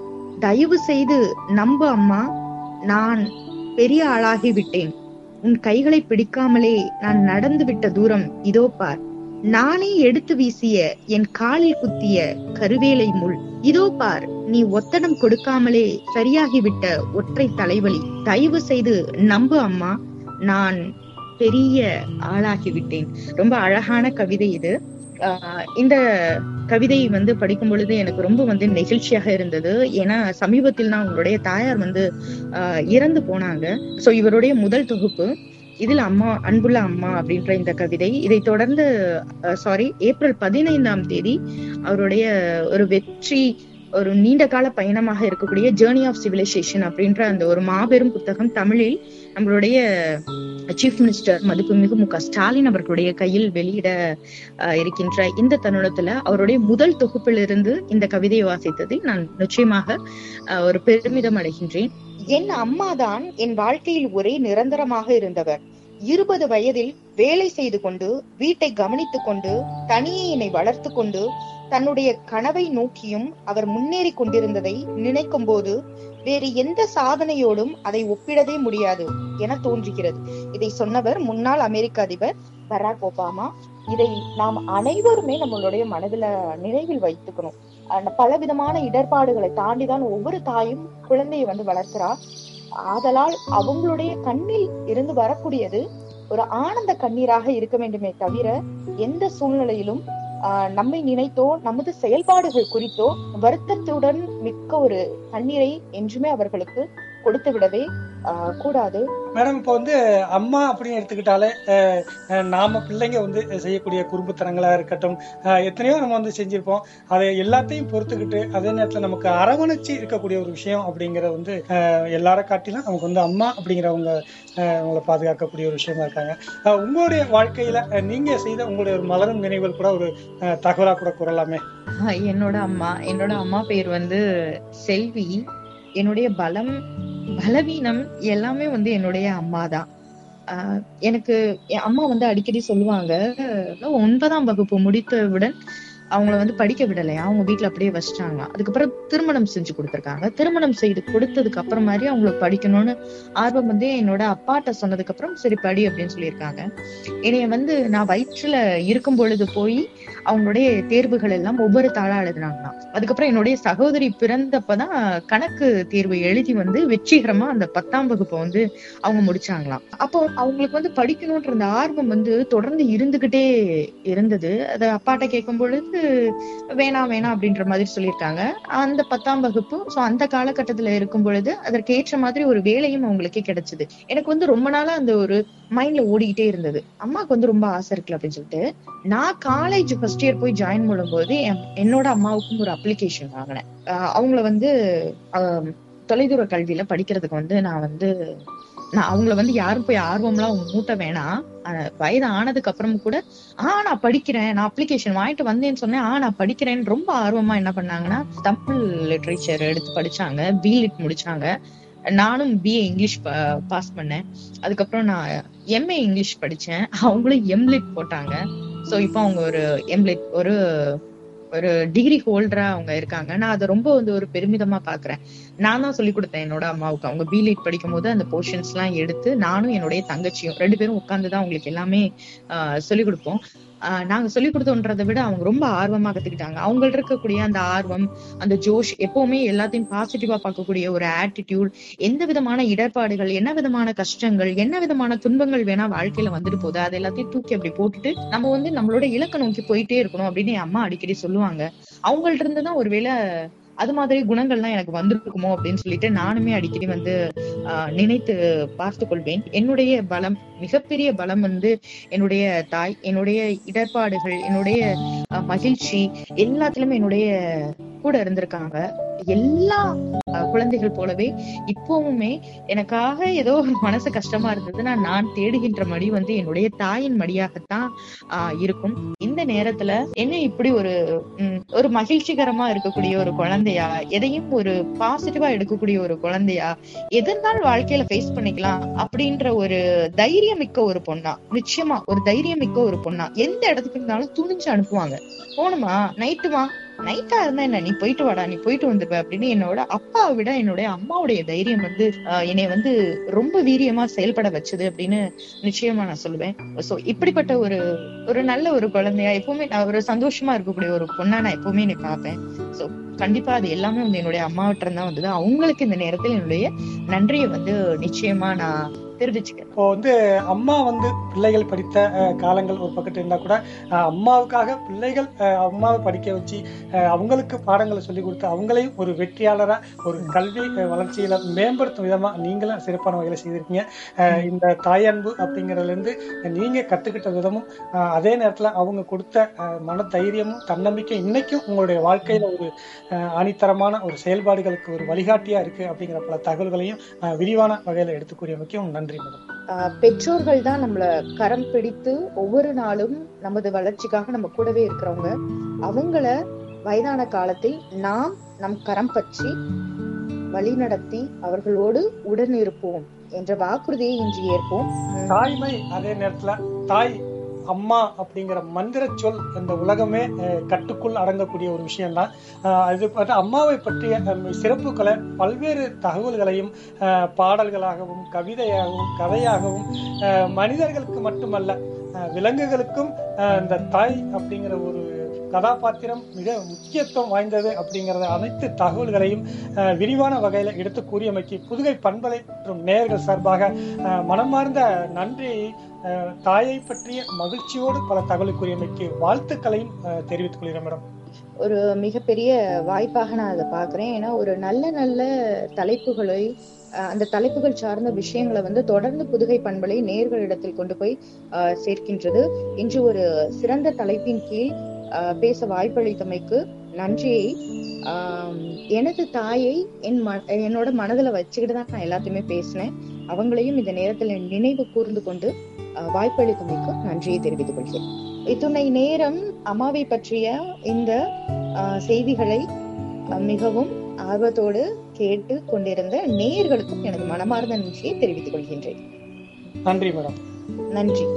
தயவு செய்து நம்பு அம்மா, நான் பெரிய ஆளாகி விட்டேன். உன் கைகளை பிடிக்காமலே நான் நடந்து விட்ட தூரம் இதோ பார். நானே எடுத்து வீசிய என் காலில் குத்திய கருவேலை முள் இதோ பார். நீ ஒத்தடம் கொடுக்காமலே சரியாகிவிட்ட ஒற்றை தலைவலி. தயவு செய்து நம்பு அம்மா, நான் பெரிய ஆளாகிவிட்டேன். ரொம்ப அழகான கவிதை இது. ஆஹ் இந்த கவிதை வந்து படிக்கும் பொழுது எனக்கு ரொம்ப வந்து நெகிழ்ச்சியாக இருந்தது. ஏன்னா சமீபத்தில் தான் உங்களுடைய தாயார் வந்து ஆஹ் இறந்து போனாங்க. சோ இவருடைய முதல் தொகுப்பு இதில் அம்மா, அன்புள்ள அம்மா அப்படின்ற இந்த கவிதை. இதை தொடர்ந்து சாரி ஏப்ரல் பதினைந்தாம் தேதி அவருடைய ஒரு வெற்றி, ஒரு நீண்ட கால பயணமாக இருக்கக்கூடிய ஜேர்னி ஆஃப் சிவிலைசேஷன் அப்படின்ற அந்த ஒரு மாபெரும் புத்தகம் தமிழில் நம்மளுடைய சீஃப் மினிஸ்டர் மதிப்புமிகு மு க ஸ்டாலின் அவர்களுடைய கையில் வெளியிட இருக்கின்ற இந்த தருணத்துல அவருடைய முதல் தொகுப்பிலிருந்து இந்த கவிதையை வாசித்ததில் நான் நிச்சயமாக ஒரு பெருமிதம் அடைகின்றேன். என் அம்மாதான் என் வாழ்க்கையில் ஒரே நிரந்தரமாக இருந்தவர். இருபது வயதில் வேலை செய்து கொண்டு வீட்டை கவனித்துக் கொண்டு தனியே என்னை வளர்த்து கொண்டு தன்னுடைய கனவை நோக்கியும் அவர் முன்னேறி கொண்டிருந்ததை நினைக்கும் போது வேறு எந்த சாதனையோடும் அதை ஒப்பிடவே முடியாது என தோன்றுகிறது. இதை சொன்னவர் முன்னாள் அமெரிக்க அதிபர் பராக் ஒபாமா. இதை நாம் அனைவருமே நம்மளுடைய மனதுல நினைவில் வைத்துக்கணும். பல விதமான இடர்பாடுகளை தாண்டிதான் ஒவ்வொரு தாயும் குழந்தையை வந்து வளர்க்கிறா. ஆதலால் அவங்களுடைய கண்ணில் இருந்து வரக்கூடியது ஒரு ஆனந்த கண்ணீராக இருக்க வேண்டுமே தவிர எந்த சூழ்நிலையிலும் ஆஹ் நம்மை நினைத்தோ நமது செயல்பாடுகள் குறித்தோ வருத்தத்துடன் மிக்க ஒரு கண்ணீரை என்றுமே அவர்களுக்கு கொடுத்து விடவே ஆஹ் கூடாது. மேடம், இப்போ வந்து அம்மா அப்படின்னு எடுத்துக்கிட்டாலே நாம பிள்ளைங்க வந்து செய்யக்கூடிய குறும்புத்தனங்களா இருக்கட்டும், எத்தனையோ நம்ம வந்து செஞ்சிருப்போம். அதை எல்லாத்தையும் பொறுத்துக்கிட்டு அதே நேரத்தில் நமக்கு அரவணைச்சு இருக்கக்கூடிய ஒரு விஷயம் அப்படிங்கிற வந்து எல்லார காட்டிலும் நமக்கு வந்து அம்மா அப்படிங்கிறவங்க அவங்களை பாதுகாக்கக்கூடிய ஒரு விஷயமா இருக்காங்க. உங்களுடைய வாழ்க்கையில நீங்க செய்த உங்களுடைய ஒரு மலரும் நினைவுகள் கூட ஒரு தகவலா கூட கூறலாமே. என்னோட அம்மா என்னோட அம்மா பேர் வந்து செல்வி. என்னுடைய பலம் பலவீனம் எல்லாமே வந்து என்னுடைய அம்மா தான். ஆஹ் எனக்கு என் அம்மா வந்து அடிக்கடி சொல்லுவாங்க, ஒன்பதாம் வகுப்பு முடித்தவுடன் அவங்கள வந்து படிக்க விடலையா, அவங்க வீட்டுல அப்படியே வச்சிட்டாங்க. அதுக்கப்புறம் திருமணம் செஞ்சு கொடுத்துருக்காங்க. திருமணம் செய்து கொடுத்ததுக்கு அப்புறம் மாதிரி அவங்களுக்கு படிக்கணும்னு ஆர்வம் வந்து என்னோட அப்பாட்ட சொன்னதுக்கு அப்புறம் சரி படி அப்படின்னு சொல்லியிருக்காங்க. என்னைய வந்து நான் வயிற்றுல இருக்கும் பொழுது போய் அவங்களுடைய தேர்வுகள் எல்லாம் ஒவ்வொரு தாளா எழுதினாங்களாம். அதுக்கப்புறம் என்னுடைய சகோதரி பிறந்தப்பதான் கணக்கு தேர்வு எழுதி வந்து வெற்றிகரமா அந்த பத்தாம் வகுப்பை வந்து அவங்க முடிச்சாங்களாம். அப்போ அவங்களுக்கு வந்து படிக்கணும்ன்ற அந்த ஆர்வம் வந்து தொடர்ந்து இருந்துகிட்டே இருந்தது. அதை அப்பாட்ட கேட்கும் பொழுது வேணாம் வேணாம் அப்படின்ற மாதிரி சொல்லியிருக்காங்க. அந்த பத்தாம் வகுப்பு சோ அந்த காலகட்டத்துல இருக்கும் பொழுது அதற்கு ஏற்ற மாதிரி ஒரு வேலையும் அவங்களுக்கே கிடைச்சது. எனக்கு வந்து ரொம்ப நாளா அந்த ஒரு மைண்ட்ல ஓடிக்கிட்டே இருந்தது, அம்மாவுக்கு வந்து ரொம்ப ஆசை இருக்குல்ல அப்படின்னு சொல்லிட்டு. நான் காலேஜ் ஃபர்ஸ்ட் இயர் போய் ஜாயின் பண்ணும் போது என்னோட அம்மாவுக்கும் ஒரு அப்ளிகேஷன் வாங்கினேன். அவங்கள வந்து தொலைதூர கல்வியில படிக்கிறதுக்கு வந்து நான் வந்து நான் அவங்கள வந்து யாரும் போய் ஆர்வம்லாம் மூட்ட வேணாம், வயது ஆனதுக்கு அப்புறம் கூட ஆஹ் நான் படிக்கிறேன், நான் அப்ளிகேஷன் வாங்கிட்டு வந்தேன்னு சொன்னேன், ஆஹ் நான் படிக்கிறேன்னு ரொம்ப ஆர்வமா என்ன பண்ணாங்கன்னா தமிழ் லிட்ரேச்சர் எடுத்து படிச்சாங்க, பிலிட் முடிச்சாங்க. நானும் பிஏ இங்கிலீஷ் பாஸ் பண்ணேன். அதுக்கப்புறம் நான் எம்ஏ இங்கிலீஷ் படிச்சேன், அவங்களும் எம்லிட் போட்டாங்க. சோ இப்போ அவங்க ஒரு எம்லிட் ஒரு ஒரு டிகிரி ஹோல்டரா அவங்க இருக்காங்க. நான் அதை ரொம்ப வந்து ஒரு பெருமிதமா பாக்குறேன். நான் தான் சொல்லி கொடுத்தேன் என்னோட அம்மாவுக்கு. அவங்க பிலிட் படிக்கும் போது அந்த போர்ஷன்ஸ் எல்லாம் எடுத்து நானும் என்னுடைய தங்கச்சியும் ரெண்டு பேரும் உட்கார்ந்துதான் அவங்களுக்கு எல்லாமே ஆஹ் சொல்லிக் கொடுப்போம். ஆஹ் நாங்க சொல்லிக் கொடுத்தோன்றதை விட அவங்க ரொம்ப ஆர்வமா கத்துக்கிட்டாங்க. அவங்கள்ட்ட இருக்கக்கூடிய அந்த ஆர்வம், அந்த ஜோஷ், எப்பவுமே எல்லாத்தையும் பாசிட்டிவா பார்க்கக்கூடிய ஒரு ஆட்டிடியூட், எந்த விதமான இடர்பாடுகள், என்ன விதமான கஷ்டங்கள், என்ன விதமான துன்பங்கள் வேணா வாழ்க்கையில வந்துட்டு போகுது, அது எல்லாத்தையும் தூக்கி அப்படி போட்டுட்டு நம்ம வந்து நம்மளோட இலக்கை நோக்கி போயிட்டே இருக்கணும் அப்படின்னு என் அம்மா அடிக்கடி சொல்லுவாங்க. அவங்கள்ட்ட இருந்துதான் ஒருவேளை அது மாதிரி குணங்கள்லாம் எனக்கு வந்திருக்குமோ அப்படின்னு சொல்லிட்டு நானுமே அடிக்கடி வந்து ஆஹ் நினைத்து பார்த்து கொள்வேன். என்னுடைய பலம், மிகப்பெரிய பலம் வந்து என்னுடைய தாய். என்னுடைய இடர்பாடுகள், என்னுடைய மகிழ்ச்சி எல்லாத்திலுமே என்னுடைய கூட இருந்திருக்காங்க. எல்லா குழந்தைகள் போலவே இப்பவுமே எனக்காக ஏதோ ஒரு மனசு கஷ்டமா இருந்ததுன்னா நான் தேடுகின்ற மடி வந்து என்னுடைய தாயின் மடியாகத்தான் ஆஹ் இருக்கும். இந்த நேரத்துல என்ன இப்படி ஒரு உம் ஒரு மகிழ்ச்சிகரமா இருக்கக்கூடிய ஒரு குழந்தையா, எதையும் ஒரு பாசிட்டிவா எடுக்கக்கூடிய ஒரு குழந்தையா, எதனாலும் வாழ்க்கையில ஃபேஸ் பண்ணிக்கலாம் அப்படின்ற ஒரு தைரியம் மிக்க ஒரு பொண்ணா, நிச்சயமா ஒரு தைரியம் மிக்க ஒரு பொண்ணா, எந்த இடத்துக்கு இருந்தாலும் துணிஞ்சு அனுப்புவாங்க. போணுமா, நைட்டுமா, நைட்டா இருந்தா என்ன, நீ போயிட்டு வாடா, நீ போயிட்டு வந்துருவ அப்படின்னு. என்னோட அப்பாவை விட என்னுடைய அம்மாவுடைய தைரியம் வந்து ஆஹ் என்னை வந்து ரொம்ப வீரியமா செயல்பட வச்சது அப்படின்னு நிச்சயமா நான் சொல்லுவேன். சோ இப்படிப்பட்ட ஒரு ஒரு நல்ல ஒரு குழந்தையா, எப்பவுமே நான் ஒரு சந்தோஷமா இருக்கக்கூடிய ஒரு பொண்ணா நான் எப்பவுமே என்னை பார்ப்பேன். சோ கண்டிப்பா அது எல்லாமே வந்து என்னுடைய அம்மாவிட்ட இருந்தா வந்தது. அவங்களுக்கு இந்த நேரத்தில் என்னுடைய நன்றியை வந்து நிச்சயமா நான் தெரிவிச்சுக்கிறேன். இப்போ வந்து அம்மா வந்து பிள்ளைகள் படித்த காலங்கள் ஒரு பக்கத்து இருந்தா கூட அம்மாவுக்காக பிள்ளைகள் அம்மாவை படிக்க வச்சு அவங்களுக்கு பாடங்களை சொல்லி கொடுத்து அவங்களையும் ஒரு வெற்றியாளரா ஒரு கல்வி வளர்ச்சியில மேம்படுத்தும் விதமா நீங்களும் சிறப்பான வகையில செய்திருக்கீங்க. இந்த தாயன்பு அப்படிங்கறதுல இருந்து நீங்க கத்துக்கிட்ட விதமும் அதே நேரத்துல அவங்க கொடுத்த மன தைரியமும் தன்னம்பிக்கை இன்னைக்கும் உங்களுடைய வாழ்க்கையில ஒரு அணித்தரமான ஒரு செயல்பாடுகளுக்கு ஒரு வழிகாட்டியா இருக்கு அப்படிங்கிற பல தகவல்களையும் விரிவான வகையில எடுத்து கூறியமைக்கும் நன்றி. பெற்றோர்கள் தான் நம்மள கரம் பிடித்து ஒவ்வொரு நாளும் நமது வளர்ச்சிக்காக நம்ம கூடவே இருக்கிறவங்க. அவங்கள வயதான காலத்தில் நாம் நம் கரம் பற்றி வழி நடத்தி அவர்களோடு உடன் இருப்போம் என்ற வாக்குறுதியை இன்று ஏற்போம். தாய்மை, அதே நேரத்துல தாய் அம்மா அப்படிங்கிற மந்திர சொல் இந்த உலகமே கட்டுக்குள் அடங்கக்கூடிய ஒரு விஷயம் தான். அது அம்மாவை பற்றிய சிறப்புகளை பல்வேறு தகவல்களையும் பாடல்களாகவும் கவிதையாகவும் கதையாகவும் மனிதர்களுக்கு மட்டுமல்ல விலங்குகளுக்கும் இந்த தாய் அப்படிங்கிற ஒரு கதாபாத்திரம் மிக முக்கியத்துவம் வாய்ந்தது அப்படிங்கிறத அனைத்து தகவல்களையும் விரிவான வகையில எடுத்து கூறியமைக்கு புதுகை பண்பலை மற்றும் நேயர்கள் சார்பாக மனமார்ந்த நன்றியை, தாயை பற்றிய மகிழ்ச்சியோடு பல தகவல் கூறியமைக்கு வாழ்த்துக்களையும் தெரிவித்துக் கொள்கிறேன் மேடம். ஒரு மிகப்பெரிய வாய்ப்பாக நான் அதை பாக்குறேன். ஏன்னா ஒரு நல்ல நல்ல தலைப்புகளை, அந்த தலைப்புகள் சார்ந்த விஷயங்களை வந்து தொடர்ந்து புதுகை பண்பலை நேயர்களிடத்தில் கொண்டு போய் அஹ் சேர்க்கின்றது. இன்று ஒரு சிறந்த தலைப்பின் கீழ் அஹ் பேச வாய்ப்பளித்தமைக்கு நன்றியை. ஆஹ் எனது தாயை என் ம என்னோட மனதுல வச்சுக்கிட்டு தான் நான் எல்லாத்தையுமே பேசினேன். அவங்களையும் இந்த நேரத்துல நினைவு கூர்ந்து கொண்டு அஹ் வாய்ப்பளித்தமைக்கு நன்றியை தெரிவித்துக் கொள்கிறேன். இத்துணை நேரம் அம்மாவை பற்றிய இந்த அஹ் செய்திகளை மிகவும் ஆர்வத்தோடு கேட்டு கொண்டிருந்த நேயர்களுக்கும் எனது மனமார்ந்த நன்றியை தெரிவித்துக் கொள்கின்றேன். நன்றி மேடம். நன்றி.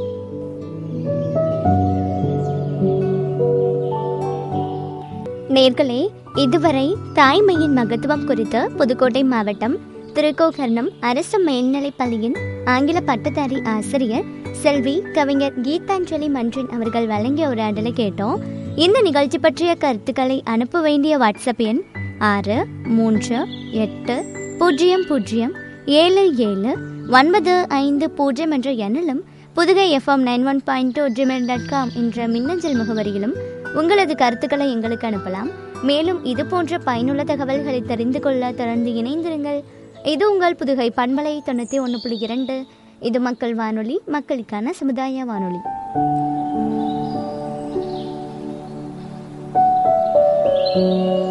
நேர்களே, இதுவரை தாய்மையின் மகத்துவம் குறித்து புதுக்கோட்டை மாவட்டம் திருக்கோகர்ணம் அரசு மேல்நிலைப் பள்ளியின் ஆங்கில பட்டதாரி ஆசிரியர் செல்வி கவிஞர் கீதாஞ்சலி மன்றின் அவர்கள் வழங்கிய உரையாடலை கேட்டோம். இந்த நிகழ்ச்சி பற்றிய கருத்துக்களை அனுப்ப வேண்டிய வாட்ஸ்அப் எண் ஆறு மூன்று எட்டு பூஜ்ஜியம் பூஜ்ஜியம் ஏழு ஏழு ஒன்பது ஐந்து பூஜ்ஜியம் என்ற எண்ணிலும் Pudugai FM nine one point two Gmail dot com என்ற மின்னஞ்சல் முகவரியிலும் உங்களது கருத்துக்களை எங்களுக்கு அனுப்பலாம். மேலும் இது போன்ற பயனுள்ள தகவல்களை தெரிந்து கொள்ள தொடர்ந்து இணைந்திருங்கள். இது உங்கள் புதுகை பண்பலை தொண்ணூற்றி ஒன்று புள்ளி இரண்டு. இது மக்கள் வானொலி, மக்களுக்கான சமுதாய வானொலி. Thank you.